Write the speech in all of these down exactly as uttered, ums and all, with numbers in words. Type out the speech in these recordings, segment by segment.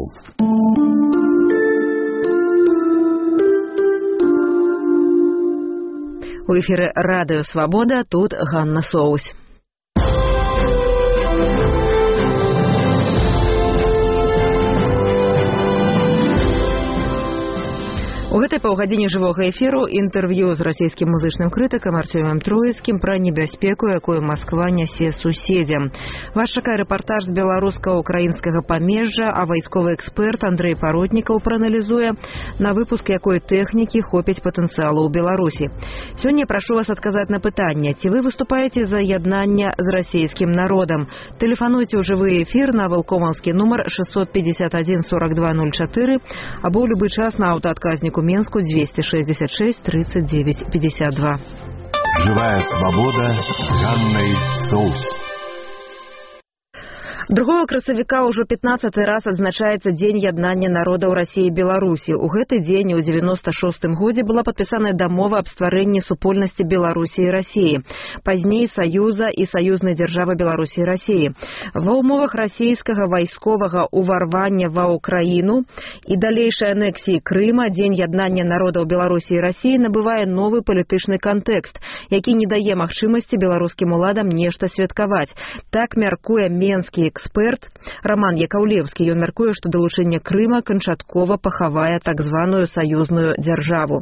У эфіры Радыё Свабода, тут Ганна Соусь. У гэтай паўгадзіне жывога эфіру інтэрв'ю з расійскім музычным крытыкам Артёмам Троіцкім пра небяспеку, якую Масква нясе суседзям. Вас чакае рэпартаж з беларуска-украінскага памежжа, а вайсковы эксперт Андрэй Паротнікаў прааналізуе, на выпуск якой тэхнікі хопіць патэнцыялу ў Беларусі. Сёння прашу вас адказаць на пытанне, ці вы выступаеце за яднанне з расійскім народам. Тэлефануйце ў жывы эфір на валкомаўскі нумар шестьсот пятьдесят один сорок два ноль четыре або ў любы час на аўтаадказніку Менску двести шестьдесят шесть тридцать девять пятьдесят два. Живая свобода с Ганной Соусь. Другого красавіка ўжо пятнаццаты раз адзначаецца Дзень яднання народаў Расіі і Беларусі. У гэты дзень у девяносто шостым годзе была падпісаная дамова аб стварэнні супольнасці Беларусі і Расіі, пазней Саюза і саюзнай дзяржавы Беларусі і Расіі. Ва ўмовах расійскага вайсковага ўварвання ва ўкраіну і далейшай анексіі Крыма Дзень яднання народаў Беларусі і Расіі набывае новы палітычны кантэкст, які не дае магчымасці беларускім уладам нешта святкаваць. Так мяркуе менскі эксперт Роман Яковлевский. Ён мяркуе, што далучэнне Крыма канчаткова пахавае так званую саюзную дзяржаву.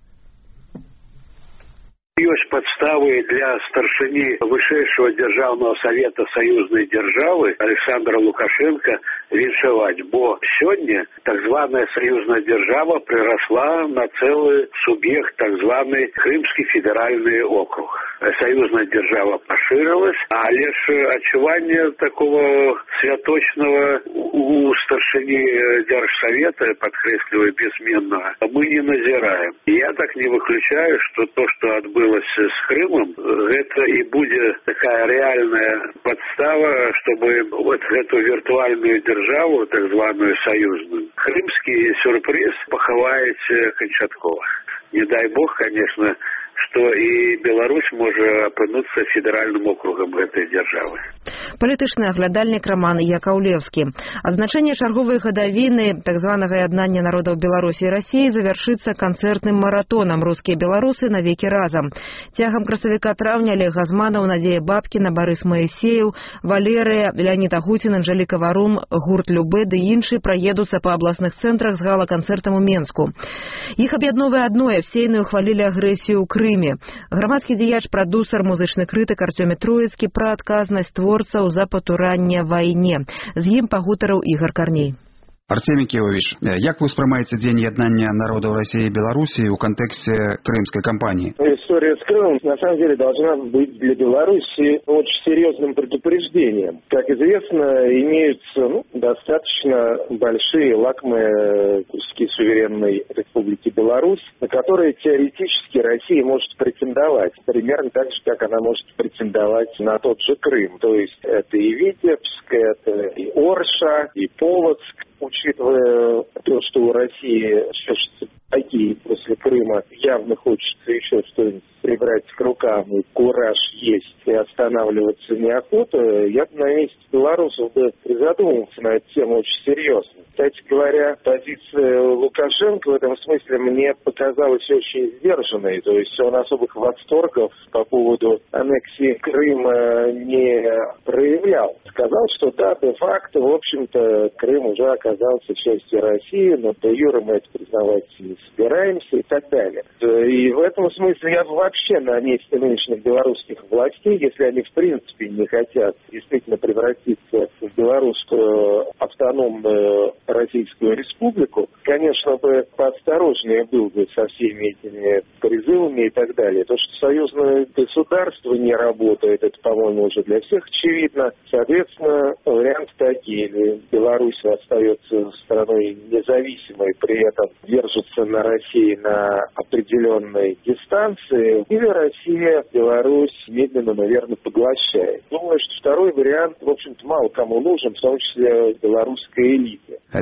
Ёсць падставы для старшыні вышэйшага дзяржаўнага савета саюзнай дзяржавы Александра Лукашенко віншаваць, бо сёння так званая саюзная дзяржава прырасла на цэлы суб'ект так званы Крымскі федэральны округ. Саюзная дзяржава пашырылась, але ж адчуванне такого святочного у старшыні дзяржсавета, падкрэсліваю, безменнага, мы не назіраем. Я так не выключаю, што то, што адбылося с Крымом, гэта і будзе такая реальная подстава, чтобы вот эту виртуальную державу, так званую союзную, крымский сюрприз пахаваць канчаткова. Не дай бог, конечно, что и Беларусь можа апынуцца федэральным округам гэтай дзяржавы. Палітычны аглядальнік Роман Яковлевский. Адзначэнне чарговай гадавіны так званага яднання народаў Беларусі і Расіі завяршыцца канцэртным маратонам «Рускія беларусы навекі разам». Цягам красавіка-траўня Олег Газманаў, Надзея Бабкіна, Барыс Маісеев, Валерыя, Леонид Агутин, Анжеліка Варум, гурт Любэ ды іншыя праедуцца па абласных цэнтрах з гала-канцэртам у Менску. Іх аб'ядновае адное – всейную хвалілі агрэсію ў Крыме. Грамадскі дзеяч, прадусар, музычны крытык Артём Троіцкі пра адказнасць творцаў за патуранне вайне. З ім пагутарыў Ігор Карней. Артемий Киевович, як вы воспринимаете День яднания народов России и Беларуси в контексте крымской кампании? История с Крымом, на самом деле, должна быть для Беларуси очень серьезным предупреждением. Как известно, имеются ну, достаточно большие лакомые куски суверенной Республики Беларусь, на которые теоретически Россия может претендовать. Примерно так же, как она может претендовать на тот же Крым. То есть это и Витебск, это и Орша, и Полоцк. Учитывая то, что у России все такие после Крыма явно хочется еще что-нибудь прибрать к рукам, и кураж есть, и останавливаться неохота, я бы на месте белорусов бы призадумался на эту тему очень серьезно. Кстати говоря, позиция Лукашенко в этом смысле мне показалась очень сдержанной, то есть он особых восторгов по поводу аннексии Крыма не проявлял. Сказал, что да, де-факто, в общем-то, Крым уже оказался частью России, но де-юре мы это признавать не собираемся и так далее. И в этом смысле я бы вообще на месте нынешних белорусских властей, если они в принципе не хотят действительно превратиться в белорусскую автономную Российскую Республику, конечно бы поосторожнее был бы со всеми этими призывами и так далее. То, что союзное государство не работает, это, по-моему, уже для всех очевидно. Соответственно, варианты такие. Или Беларусь остается страной независимой, при этом держится на России на определенной дистанции, или Россия Беларусь медленно, наверное, поглощает. Думаю, что второй вариант, в общем-то, мало кому нужен, в том числе белорусской элите.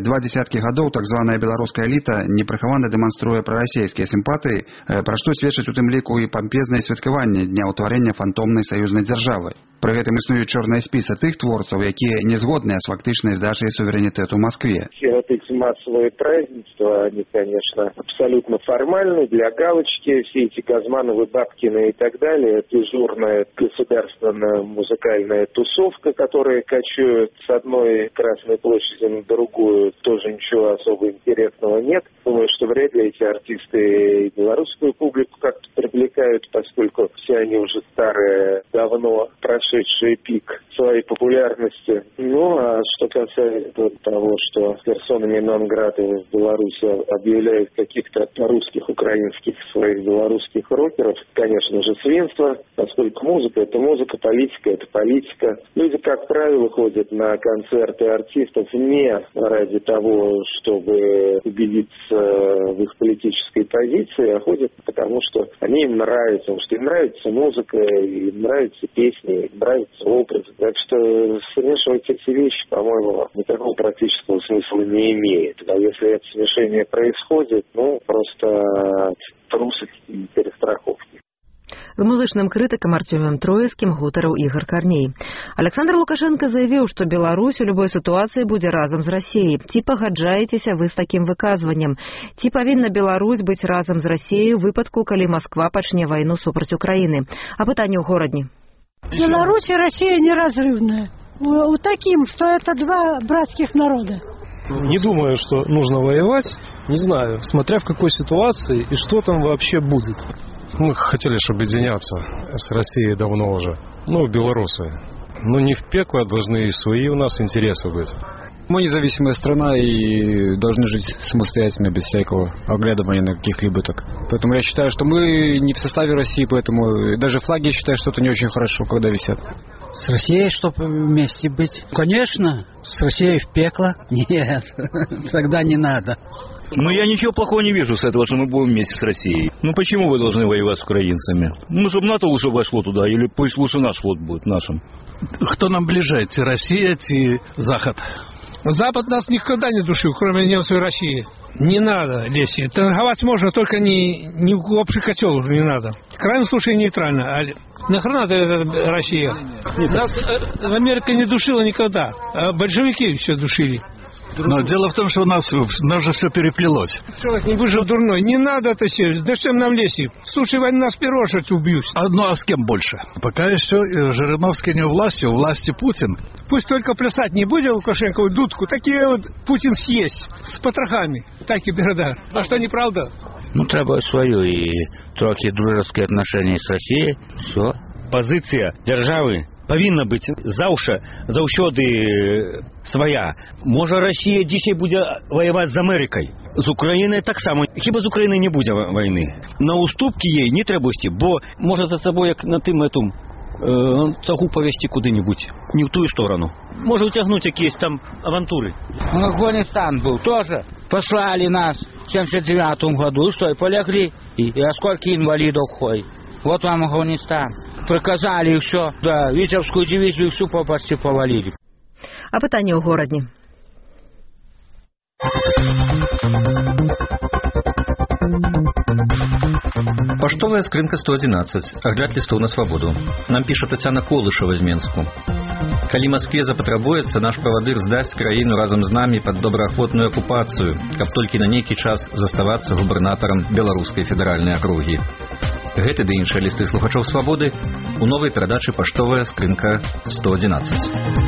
Два дзесяткі гадоў так званая беларуская эліта непрыхавана дэманструе прарасійскія сімпатыі, пра што сведчыць у тым ліку і пампезнае святкаванне дня ўтварэння фантомнай саюзнай дзяржавы. Пры гэтым існуюць чорныя спісы тых творцаў, якія не згодныя з фактычнай здачай суверэнітэту Москве. Все вот эти массовые празднества, они, конечно, абсолютно формальны, для галочки. Все эти Газмановы, Бабкины и так далее, дежурная государственная музыкальная тусовка, которая кочует с одной Красной площади на другую, тоже ничего особо интересного нет. Думаю, что вряд ли эти артисты и белорусскую публику как-то привлекают, поскольку все они уже старые, давно прошедшие пик своей популярности. Ну, а что касается того, что персонами нон-грата в Беларуси объявляют каких-то русских, украинских, своих белорусских рокеров, конечно же, свинство, поскольку музыка – это музыка, политика – это политика. Люди, как правило, ходят на концерты артистов не ради того, чтобы убедиться в их политической позиции, а ходят потому, что они им нравятся, потому что им нравится музыка, им нравятся песни, им нравится образ. Так что смешивать эти вещи, по-моему, никакого практического смысла не имеет. А если это смешение происходит, ну, просто трусость и перестраховки. З музычным крытыкам Артёмем Троицкім гутарыў Ігор Карней. Александр Лукашенко заявіў, што Беларусь у любой сітуацыі будзе разам з Расіяй. Ці пагаджаецеся вы з такім выказваннем? Ці павінна Беларусь быць разам з Расіяй у выпадку, калі Москва пачне вайну супраць Украіны? А пытанне ў горадні. Беларусь и Россия неразрывная. У таким, что это два братских народа. Не думаю, что нужно воевать. Не знаю, смотря в какой ситуации и что там вообще будет. Мы хотели же объединяться с Россией давно уже. Ну, белорусы. Но не в пекло, должны и свои у нас интересы быть. Мы независимая страна и должны жить самостоятельно, без всякого оглядывания на каких-либо так. Поэтому я считаю, что мы не в составе России, поэтому даже флаги, я считаю, что это не очень хорошо, когда висят. С Россией, чтобы вместе быть? Конечно. С Россией в пекло? Нет, тогда не надо. Ну, я ничего плохого не вижу с этого, что мы будем вместе с Россией. Ну, почему вы должны воевать с украинцами? Ну, чтобы НАТО лучше вошло туда, или пусть лучше наш флот будет нашим. Кто нам ближе, те Россия, те Запад? Запад нас никогда не душил, кроме немцев и России. Не надо лезть. Торговать можно, только не, не в общий котел уже не надо. В крайнем случае нейтрально. А нахрена это Россия? Нас э, Америка не душила никогда. А большевики все душили. Но дело в том, что у нас, у нас же все переплелось. Человек не выжил дурной. Не надо это все. Да что нам лезть? Слушай, война нас первого что убьют. А, ну а с кем больше? Пока еще Жириновский не у власти, у власти Путин. Пусть только плясать не будет Лукашенко, дудку. Такие вот Путин съесть с потрохами. Так и беда. А что, неправда? Ну, треба свою и трохи дружеские отношения с Россией. Все. Позиция державы повинна бути завжди, завжди своя. Може Росія дійсно буде воювати з Америкою. З Україною так само. Хіба з Україною не буде війни? На уступки їй не треба йти, бо може за собою, як на тим этому, э, цагу повести куди-нибудь. Не в ту сторону. Може утягнути якісь там авантури. Афганистан был тоже. Послали нас в семьдесят девятом году. И что, и полегли? И, и а сколько инвалидов ходит? Вот вам Афганистан. Приказали все, да, Витебскую дивизию всю почти повалили. А пытанне ў горадні. Поштовая скрынка сто одиннадцать. Огляд листов на свободу. Нам пишет Татьяна Колышева из Менску. Калі Москве запатрабуецца, наш правадыр здасць краіну разам з намі пад добраахвотную акупацыю, каб толькі на нейкі час заставацца губернатарам Беларускай федэральнай акругі. Гэты ды іншыя лісты слухачоў свабоды у новай перадачы «Паштовая скрынка сто одиннадцать».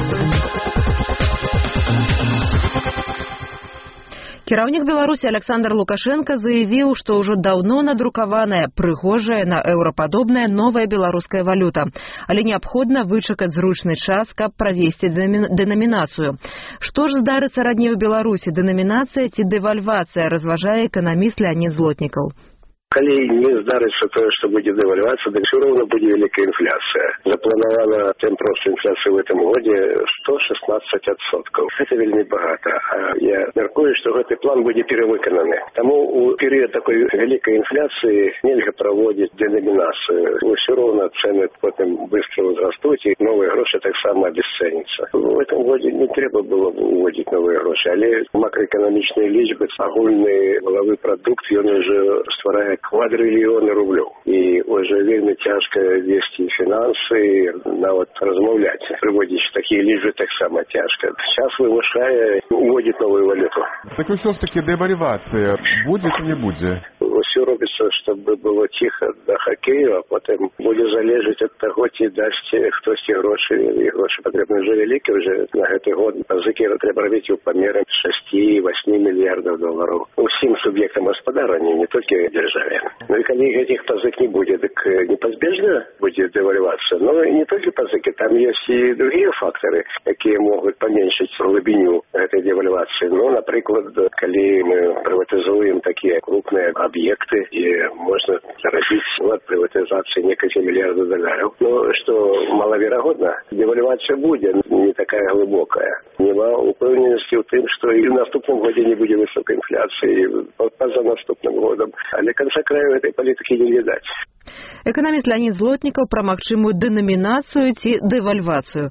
Кіраўнік Беларусі Александр Лукашенко заявіў, што ўжо даўно надрукаваная, прыгожая на еўрападобная новая беларуская валюта, але неабходна вычакаць зручны час, каб правесці дэнамінацыю. Што ж здарыцца раней у Беларусі, дэнамінацыя ці дэвальвацыя, разважае эканаміст Леонид Злотнікаў. Калі не здарыцца тое, што будзе дэвальвацыя, дык ўсё роўна будзе вялікая інфляцыя. Запланавана темп росту інфляцыі ў гэтым годзе сто шестнадцать адсоткаў. Гэта вельмі багата. А я мяркую, што гэты план будзе перавыкананы. Таму у перыяд такой вялікай інфляцыі нельга праводзіць денамінацыю. Усё роўна цэны потым быстро ўзрастуць, і новыя грошы таксама абесцэняцца. У гэтым годзе не трэба было уводзіць новыя грошы, але макроэканамічныя лічбы, агульны валавы прадукт, ён ужо стварае квадрыльёны рублёў. І уже вельмі цяжка весці фінансы, нават размаўляць. Прыводзіць такія лічбы таксама цяжка. Час вымушае уводзіць новую валюту. Так ўсё ж таки дэвальвацыя будзе ці не будзе? Усё робіцца, чтобы было ціха да хакею, а потым будзе залежыць ад таго, ці дасць хтосьці грошы, і грошы патрэбны ўжо вялікі, уже на гэты год пазыкі трэба рабіць у памеры шэсць-восем мільярдаў долараў. Усім суб'ектам гаспадарання, не толькі дзяржаве. Ну і калі гэтых пазык не будзе, дык непазбежна будзе дэвальвацыя. Ну і не толькі пазыкі, там ёсць і другія фактары, якія могуць паменшыць глыбіню гэтай дэвальвацыі. Ну, напрыклад, калі мы прыватызуем такія крупныя аб'екты, і можна зарабіць от прыватызацыі некалькі мільярдаў даляраў. Ну, што малаверагодна, дэвальвацыя будзе не такая глыбокая. Няма упэўненасці ў тым, што і ў наступным годзе не будзе высокай інфляцыі, па-за наступным годам. Але канца краю гэтай палітыкі не відаць. Эканаміст Леонид Злотнікаў пра магчымую дэнамінацыю ці дэвальвацыю.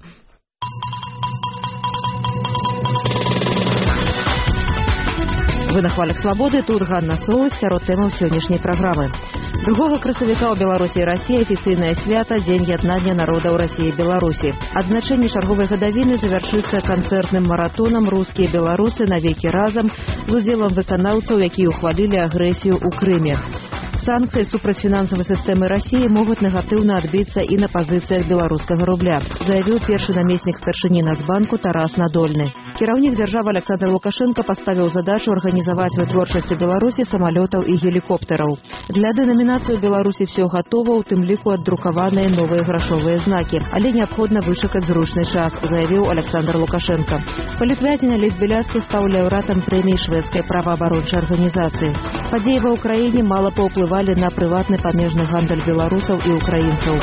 Вы на хвалях свабоды, тут Ганна Соус, сярод тэмаў сённяшняй праграмы. Другога красавіка ў Беларусі і Расіі афіцыйнае свята Дзень яднання народаў Расіі і Беларусі. Адзначэнне чарговай гадавіны завяршыцца канцэртным маратонам «Рускія беларусы навекі разам» з удзелам выканаўцаў, якія ухвалілі агрэсію ў Крыме. Санкцыі супраць фінансавай сістэмы Расіі могуць негатыўна адбіцца і на пазіцыях беларускага рубля, заявіў першы намеснік старшыні Нацбанку Тарас Надольны. Кіраўнік дзяржавы Александр Лукашенко паставіў задачу арганізаваць вытворчасць у Беларусі самалётаў і гелікоптэраў. Для дэнамінацыі ў Беларусі все гатова, у тым ліку аддрукаваныя новыя грашовыя знакі, але неабходна вычакаць зручны час, заявіў Александр Лукашенко. Палітвязень Алесь Беляцкі стаў лаўрэатам прэміі шведскай праваабарончай арганізацыі. Падзеі ва ўкраіне мала паўплывалі на прыватны памежны гандаль беларусаў і украінцаў.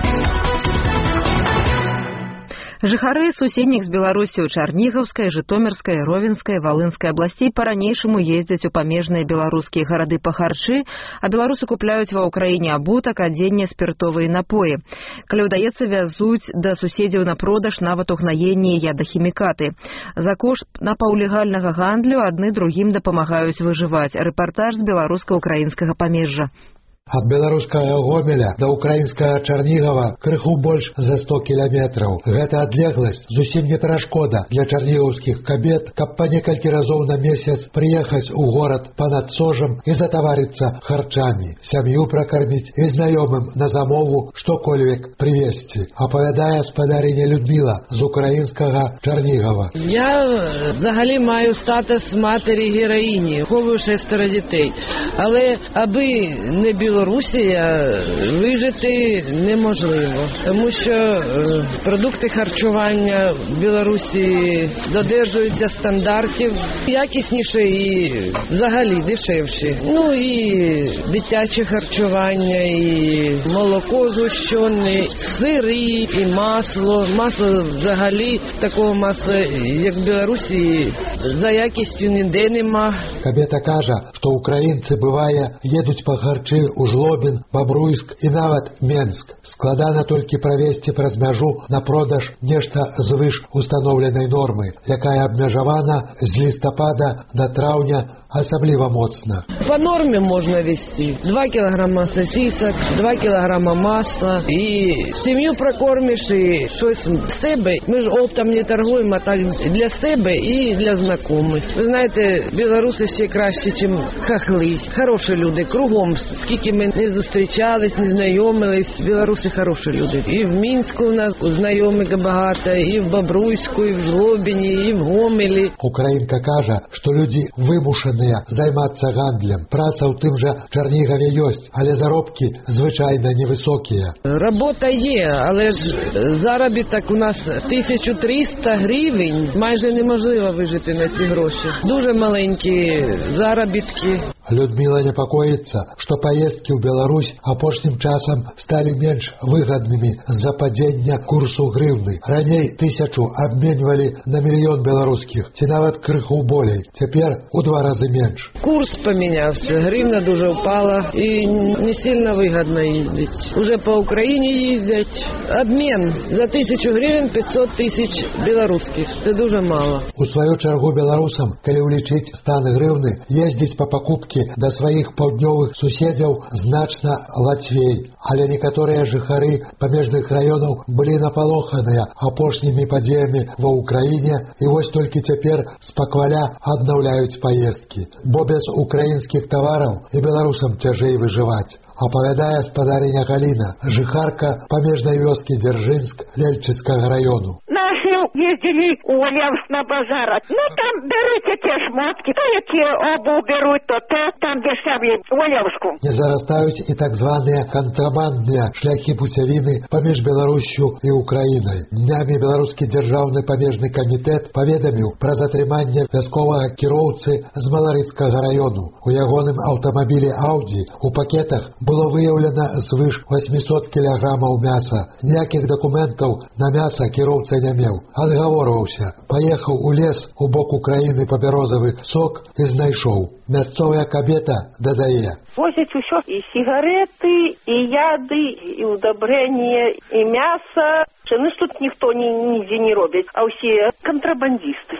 Жыхары суседніх з Беларусю Чарнігаўскай, Жытомірскай, Ровенскай, Валынскай абласцей па-ранейшаму ездзяць у памежныя беларускія гарады па харчы, а беларусы купляюць ва ўкраіне абутак, адзенне, спіртовыя напоі. Калі ўдаецца, вязуць да суседзяў на продаж нават угнаенні і ядахімікаты. За кошт напаўлегальнага гандлю адны другім дапамагаюць выжываць. Рэпартаж з беларуска-украінскага памежжа. Ад беларускага Гомеля да украінскага Чарнігава крыху больш за сто кіламетраў. Гэта адлегласць зусім не перашкода для чарнігаўскіх кабет, каб па некалькі разоў на месяц прыехаць у горад па-над сожам і затаварыцца харчамі, сям'ю пракарміць і знаёмым на замову што-кольвек прывезці, апавядае спадарыня Людміла з украінскага Чарнігава. Я взагалі маю статус матері героїні, ховую шестеро дітей, але аби не біло Білорусія вижити неможливо, тому що е, продукти харчування в Білорусі додержуються стандартів, якісніші і взагалі дешевші. Ну і дитяче харчування, і молоко згущене, сири, і масло. Масло взагалі, такого масла, як в Білорусі, за якістю ніде нема. Кабета каже, що українці, буває, їдуть по харчі у Жлобін, Бабруйск і нават Менск. Складана толькі правесці праз мяжу на продаж нешта звыш установленай нормы, якая абмежавана з лістапада до траўня асабліва моцна. По норме можна вести два кілограма сосисок, два кілограма масла, і сім'ю прокормиш, і щось з себе. Ми ж оптом не торгуємо, а так для себе і для знайомих. Ви знаєте, білоруси ще краще, ніж хахли. Хороші люди кругом, скільки ми не зустрічались, не знайомились, білоруси хороші люди. І в Мінську у нас знайомих багато, і в Бобруйську, і в Жлобіні, і в Гомелі. Українка каже, що люди вимушені займацца гандлем. Праца ў тым жа Чарнігаве ёсць, але заробкі звычайна невысокія. Работа є, але ж заробіток у нас тисяча триста гривень. Майже неможливо вижити на ці гроші. Дуже маленькі заробітки. Людмила непокоится, что поездки в Беларусь апошнім часам стали меньше выгодными з-за падения курсу гривны. Раней тысячу обменивали на миллион белорусских, ці нават крыху болей. Теперь у два раза меньше. Курс поменялся, гривна дуже упала и не сильно выгодно ездить. Уже по Украине ездить. Обмен за тысячу гривен пятьсот тысяч белорусских. Это дуже мало. У свою чергу белорусам, коли улічыць стан гривны, ездить по покупке до своих паўднёвых суседзяў значна лацвей. Але некоторые жыхары памежных районов были напалоханыя апошнімі падзеямі ва Украине и вось толькі цяпер спакваля аднаўляюць поездки. Бо без украинских товаров и белорусам цяжэй выживать. Оповядая спадарыня Галина, жыхарка памежной вёски Дзяржынск Лельчыцкага району. Наши ездили у Олевск на базар. Ну там берут эти шмотки, то эти обувь берут, то те, там дешевле у Олевску. Не зарастают и так званые контрабандные шляхи путявины памеж Беларусью и Украиной. Днями белорусский державный памежный комитет поведомил про затрыманне вясковага кіроўцы з Маларыцкага району. У ягоным автомобиле Audi у пакетах было выявлено свыш восемьсот килограммов мяса. Ніяких документов на мясо кіроўца не меў. Адгаворваўся. Поехал у лес у бок Украины по березовый сок и знайшоў. Мясцовая кабета дадае. Возят еще и сигареты, и яды, и удобрения, и мясо. Ну, тут никто нигде не робит, а все контрабандисты.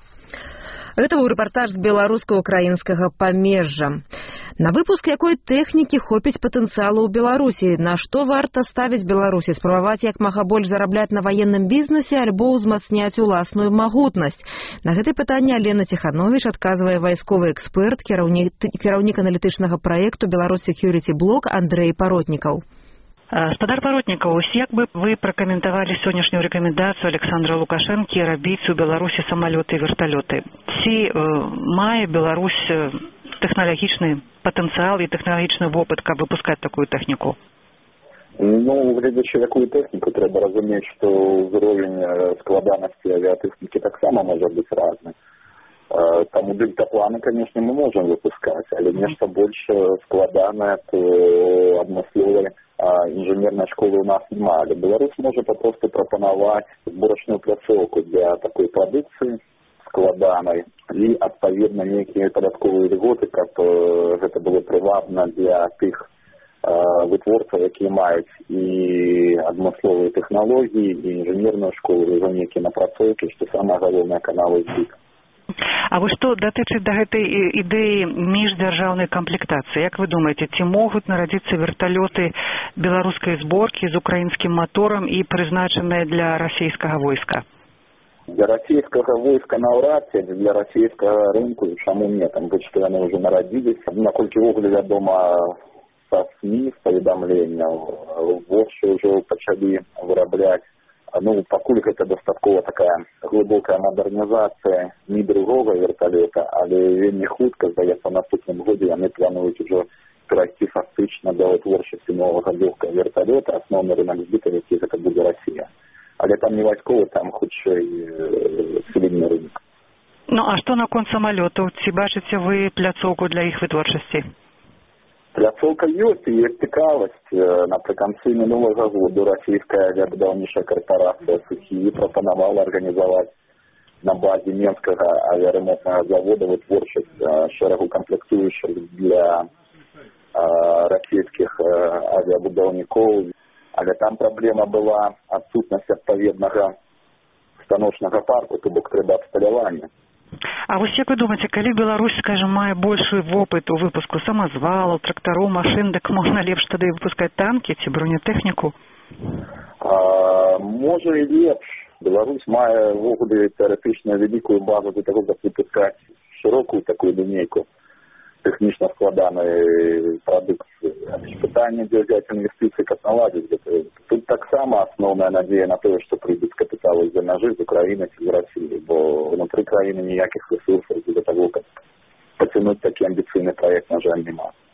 Это был рэпартаж з беларуска-украінскага памежжа. На выпуск якой тэхнікі хопіць патэнцыялу ў Беларусі, на што варта ставіць Беларусі, спрабаваць як мага больш зарабляць на ваенным бізнесе альбо ўзмацняць уласную магутнасць. На гэтае пытанне Алена Ціхановіч адказвае вайсковы эксперт, кіраўнік, кіраўнік аналітычнага праекту Беларусь Security Block Андрэй Паротнікаў. Спадар Паротнікаў, як бы вы пракаментавалі сённяшнюю рэкамендацыю Александра Лукашэнкі рабіць у Беларусі самалёты і верталёты? Ці э, мае Беларусь тэхналагічны патэнцыял і тэхналагічны вопыт, каб выпускаць такую тэхніку? Ну, глядячы якую тэхніку, трэба разумець, што ўзровень складанасці авіатэхнікі таксама можа быць разны. Таму дельтапланы, конечно, мы можем выпускать, але нешта больш складанае, то адмысловай инженерной школы у нас няма. Але Беларусь может попросту прапанаваць зборачную пляцоўку для такой продукции складанай и, адпаведна, некие падатковыя льготы, каб гэта было прывабна для тых вытворцаў, якія маюць і адмысловыя тэхналогіі, і інжынерную школу, і ўжо некія напрацоўкі, што самае галоўнае каналы збыт. А вы што датычыць да гэтай ідэі міждзяржаўнай камплектацыі? Як вы думаеце, ці могуць нарадзіцца верталёты беларускай зборкі з украінскім маторам і прызначаныя для расійскага войска? Для расійскага войска наўрад ці, для расійскага рынку, чаму не, там быць, што яны ўжо нарадзіліся. Наколькі ввогуле вядома са СМІ, з паведамленняў, вошчы ўжо пачалі вырабляць. Ну, пакуль гэта дастаткова такая глыбокая мадэрнізацыя не другога верталёта, але вельмі хутка, здаецца, в наступным годзе яны плануюць ужо перайсці фактычна да вытворчасці новага лёгкага верталёта, асноўны рынак збыту, які гэта будзе Расія. Але там не вайсковы, там хутчэй цывільны рынок. Ну, а што наконт самалётаў? Ці бачыце вы пляцоўку для іх вытворчасці? Пляцоўка ёсць і ёсць цікавасць. Напрыканцы мінулага году расійская авіабудаўнічая карпорацыя «Сухі» прапанавала арганізаваць на базе Менскага авіаремонтнага завода вытворчасць шэрагу камплектуючых для расійскіх авіабудаўнікоў. Але там праблема была адсутнасць адпаведнага станочнага парку, то бок трэба абсталявання. А вось як вы думаеце, калі Беларусь, скажем, мае большы вопыт у выпуску самазвалаў, трактараў, машын, дык можна лепш тады выпускаць танкі ці бронетэхніку? А, можа і лепш. Беларусь мае ввогуле тэарэтычна вялікую базу для таго, каб выпускаць шырокую такую лінейку тэхнічна складанай прадукцыі. Пытанне, дзе взяць інвестыцыі, каб наладзіць гэта. Тут таксама асноўная надзея на тое, што прыйдуць капіталы з-за мяжы, з Украіны ці з Расіі, бо внутры краіны ніякіх рэсурсаў для таго, каб пацянуць такі амбіцыйны праект, на жаль, няма.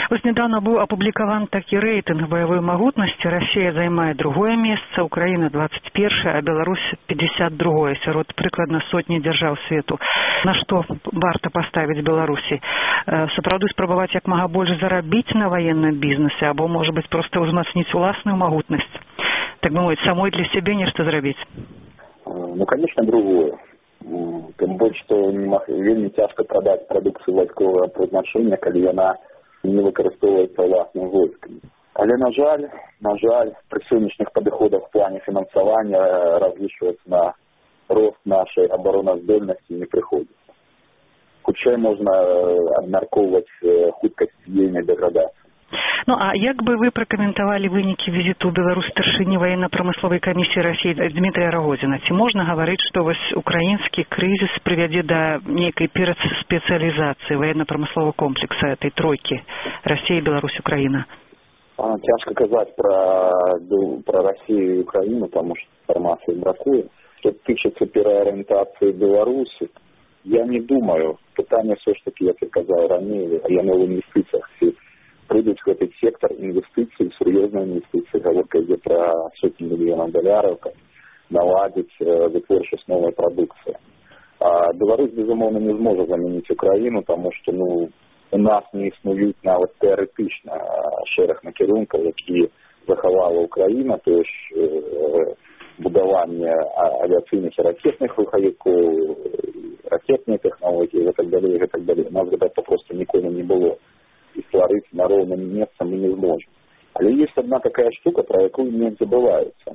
Вось недавно быў апублікаван такі рэйтынг баявой магутнасці. Расія займае другое месца, Украіна двадцать першае, а Беларусь пятьдесят другое сярод прыкладна сотні дзяржаў свету. На што варта паставіць Беларусі? Сапраўды спрабаваць як мага больш зарабіць на ваенным бізнесе, або, можа быць, проста ўзмацніць уласную магутнасць? Так бы мовіць, самой для сябе нешта зрабіць? Ну, конечно, другое. Тым больш, што вельмі цяжка прадаць прадукцыю вайсковага прызначэння, калі яна не выкарыстоўваецца ўласным войскам. Але, на жаль, на жаль, пры сённяшніх падыходах в плане фінансавання разлічваць на рост нашай абароназдольнасці не прыходзіцца. Хутчэй можна абмяркоўваць хуткасць дзеяння дэградацыі. Ну, а як бы вы пракаментавалі вынікі візіту ў Беларусь старшыні военно-прамысловай камісіі Расіі Дмітрия Рагозіна? Ці можна гаварыць, што вось украінскі крызіс прывядзе да нейкай перадспецыялізацыі военно-прамысловага комплекса этой тройкі Расія, Беларусь, Украіна? Цяжка казаць пра, пра Расію і Украіну, таму што інфармацыі бракуе. Што тычыцца пераарыентацыі Беларусі, я не думаю. Пытанне ўсё ж такі, як я казаў раней, яно ў інвестыцыях. Прыйдуць в этот сектор инвестиций, серьезные инвестиции, говорка идет про сотни миллионов долларов, наладить э, вытворчесть новой продукции. А Беларусь, безумовно, не сможет заменить Украину, потому что ну, у нас не існують навіть теоретично шерах накерунків, які заховала Україна, то есть э, будування авіаційних і ракетних руховиків, ракетні технології і так далі, і так далі. У нас гэта просто ніколи не було. И створить на ровном месте мы не сможем. Але есть одна такая штука, про якую не забывается.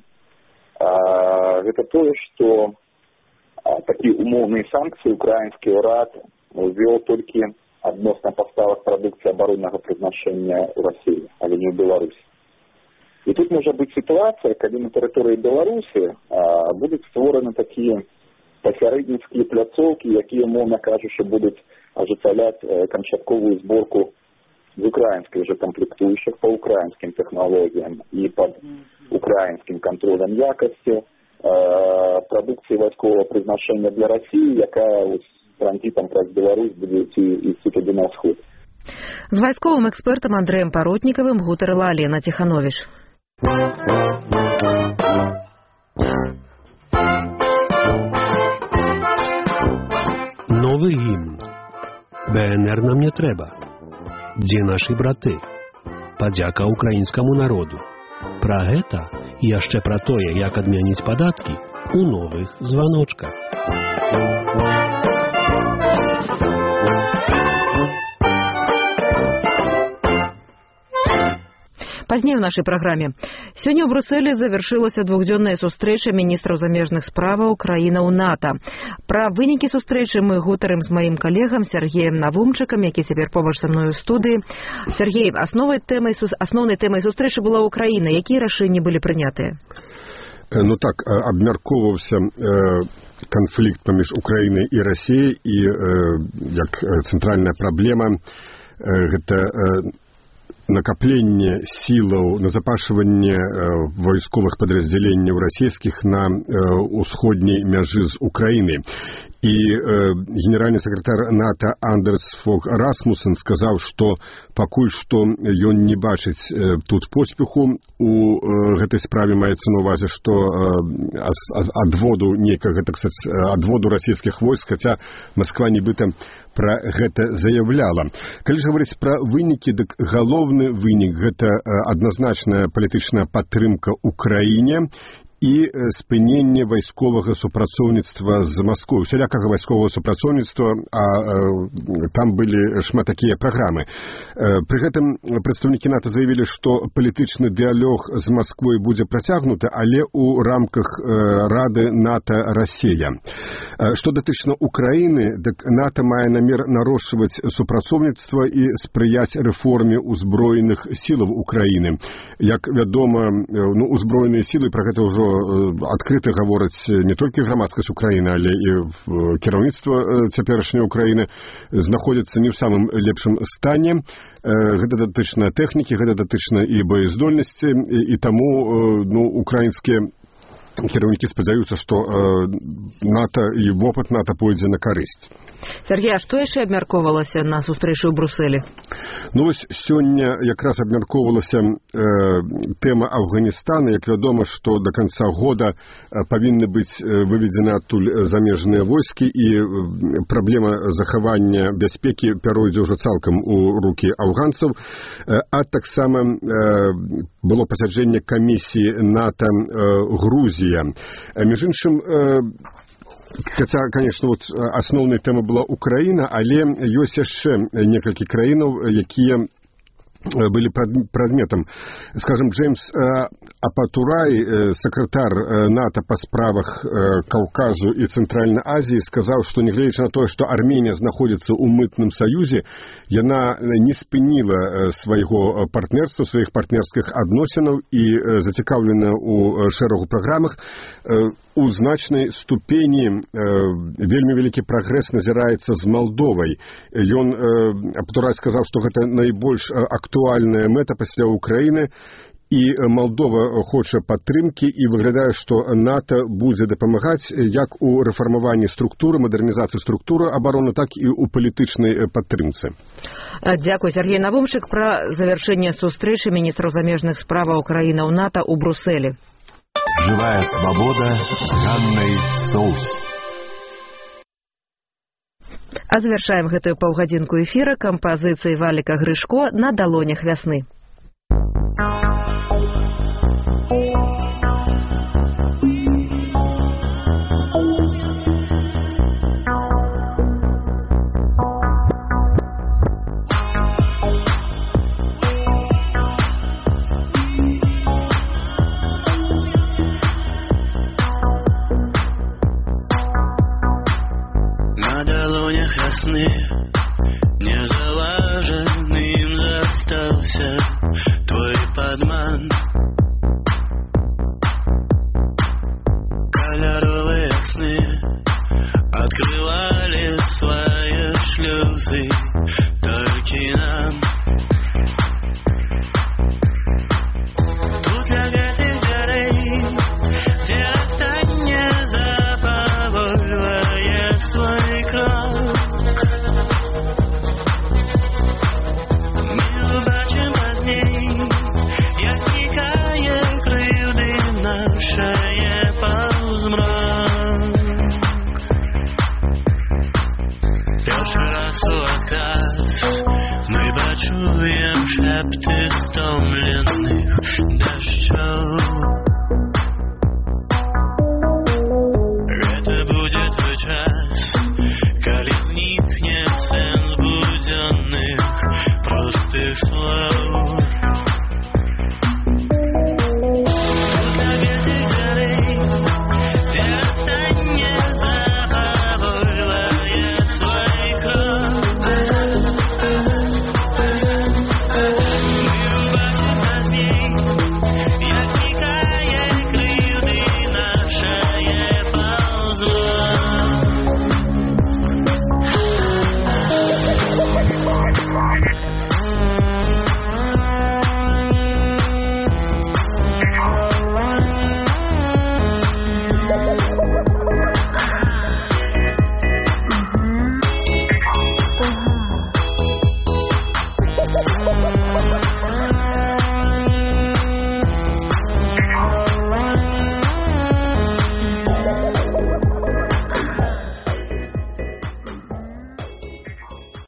А, это то, что а, такие умовные санкции украинский уряд ввел только относно поставок продукции оборонного призначения в России, а не в Беларуси. И тут может быть ситуация, когда на территории Беларуси а, будут створены такие посередницкие пляцовки, які, умовно кажучи, будут оживлять э, камчатковую сборку з украинских же комплектующих по украинским технологиям и под украинским контролем якости э, продукции войскового призначения для России, яка с транзитом праз Беларусь буде идти из туди на сход. З вайсковым экспертам Андреем Паротниковым гутарыла Алена Тиханович. Новый гимн. БНР нам не трэба. Дзе нашы браты? Падзяка украінскаму народу. Пра гэта і яшчэ пра тое, як адмяніць падаткі у новых званочках. Пазней у нашай праграме. Сёння ў Брюсселі завяршылася двухдзённая сустрэча міністраў замежных справаў краінаў НАТО. Пра вынікі сустрэчы мы гутарым з маім калегам Сергеем Навумчыкам, які цяпер побач са мною ў студыі. Сергей, асновай тэмай, асноўнай тэмай сустрэчы была Украіна. Якія рашэнні былі прынятыя? Ну так, абмяркоўваўся канфлікт паміж Украінай і Расіяй і як цэнтральная праблема гэта накапленне сілаў, назапашванне вайсковых падраздзяленняў расійскіх на ўсходняй мяжы з Украіны. І э, генеральны сакратар НАТО Андерс Фог Расмуссен сказаў, што пакуль што ён не бачыць э, тут поспеху у э, гэтай справе, маецца на увазе, што э, адводу нейкага, так сказаць, адводу расійскіх войск, хаця Масква нібыта пра гэта заяўляла. Калі ж гаварыць пра вынікі, дык галоўны вынік гэта э, адназначная палітычная падтрымка Украіне і спыненне вайсковага супрацоўніцтва з Масквой, усялякага вайсковага супрацоўніцтва, а э, там былі шмат такія праграмы. Э, пры гэтым прадстаўнікі НАТО заявілі, што палітычны дыялог з Масквой будзе працягнуты, але ў рамках э, Рады НАТО-Расія. Э, што датычна Украіны, дык НАТО мае намер нарошчваць супрацоўніцтва і спрыяць рэформе ўзброеных сілаў Украіны. Як вядома, э, ну, узброеныя сілы, пра гэта ўжо адкрыта гавораць не толькі грамадскасць Украіны, але і кіраўніцтва цяперашняй Украіны знаходзіцца не ў самым лепшым стане. Гэта датычна тэхнікі, гэта датычна і боездольнасці, і, і таму ну, украінскія кіраўнікі спадзяюцца, што НАТО і вопыт НАТО пойдзе на карысць. Сергей, а што яшчэ абмяркоўвалася на сустрэчы ў Брусэлі? Ну вось сёння якраз абмяркоўвалася э, тэма Афганістана. Як вядома, што да канца года павінны быць выведзены адтуль замежныя войскі, і праблема захавання бяспекі пяройдзе ўжо цалкам у рукі афганцаў. А таксама э, было пасяджэнне камісіі НАТО э, Грузія. Між іншым, э, Хаця, конечно, вот асноўная тэма была Украіна, але ёсць яшчэ некалькі краінаў, якія были предметом. Скажем, Джеймс Апатурай, секретарь НАТО по справах Кавказу и Центральной Азии, сказал, что, неглядячи на то, что Армения находится у мытным союзе, яна не спыніла свайго партнерства, своих партнерских адносінаў і зацікаўлена у шэрагу праграмах. У значнай ступені э, вельмі вялікі прагрэс назіраецца з Малдовай. Ён, э, Апатурай сказаў, што гэта найбольш актуальная мэта пасля Украіны, і Малдова хоча падтрымкі, і выглядае, што НАТО будзе дапамагаць як у рэфармаванні структуры, мадэрнізацыі структуры абароны, так і ў палітычнай падтрымцы. Дзякуй, Сергей Навумшык, пра завяршэнне сустрэчы міністраў замежных справаў краіны ў НАТО ў Брусэлі. Живая свобода с Ганной Соус. А завершаем гэтую паўгадзінку эфіра кампазіцыяй Валіка Грышко «На далонях вясны». Незалаженным застался твой подман. Кольоровые сны открывали свои шлюзы только нам. Тут лягает жарей, где останется заповольвая свой крок. Шее ползмрак. Перший раз у отказ мы почуем шепты стомленных дождёв.